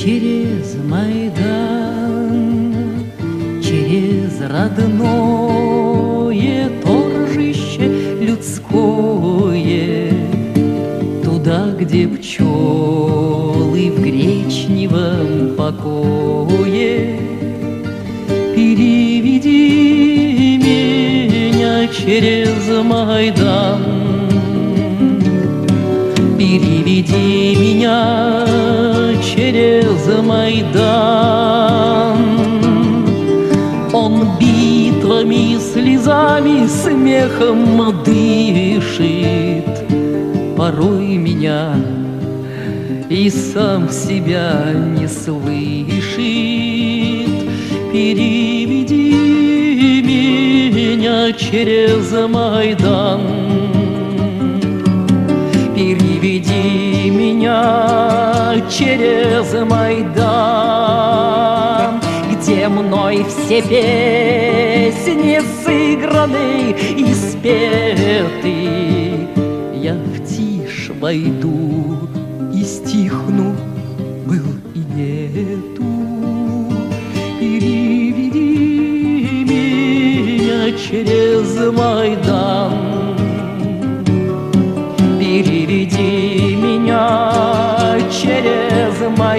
через Майдан, через родное торжище людское, туда, где пчелы в гречневом покое. Переведи меня через Майдан, переведи меня через Майдан. Он битвами, слезами, смехом дышит, порой меня и сам себя не слышит. Переведи меня через Майдан, переведи меня через Майдан, где мной все песни сыграны и спеты. Я в тишь войду и стихну, был и нету. Переведи меня через Майдан, переведи меня через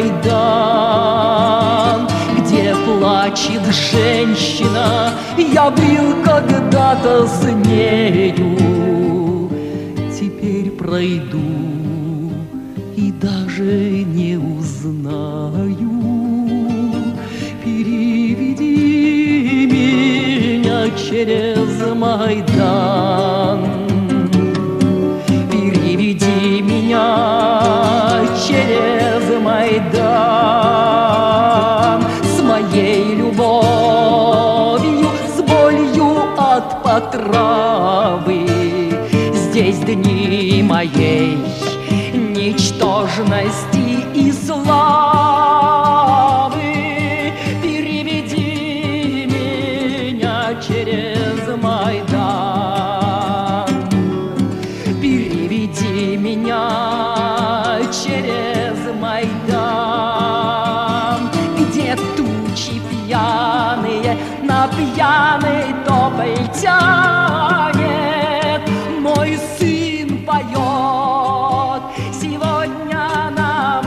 Майдан, где плачет женщина, я был когда-то с нею, теперь пройду и даже не узнаю. Переведи меня через Майдан, переведи меня через Майдан, с моей любовью, с болью от потравы. Здесь дни моей ничтожности и славы. Переведи меня через Майдан, переведи меня через Майдан, где тучи пьяные на пьяный тополь тянет. Мой сын поет сегодня на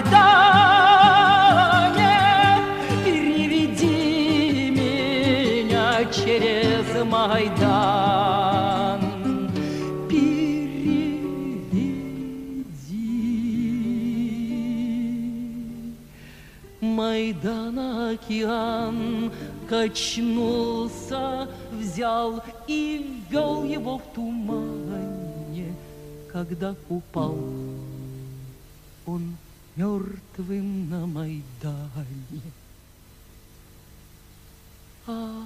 Майдане. Переведи меня через Майдан, переведи. Майдан океан качнулся, взял и ввел его в тумане, когда упал он мертвым на Майдане. А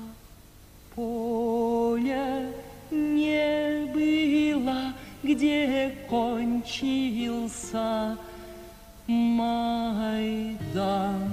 поля не было, где кончился Майдан.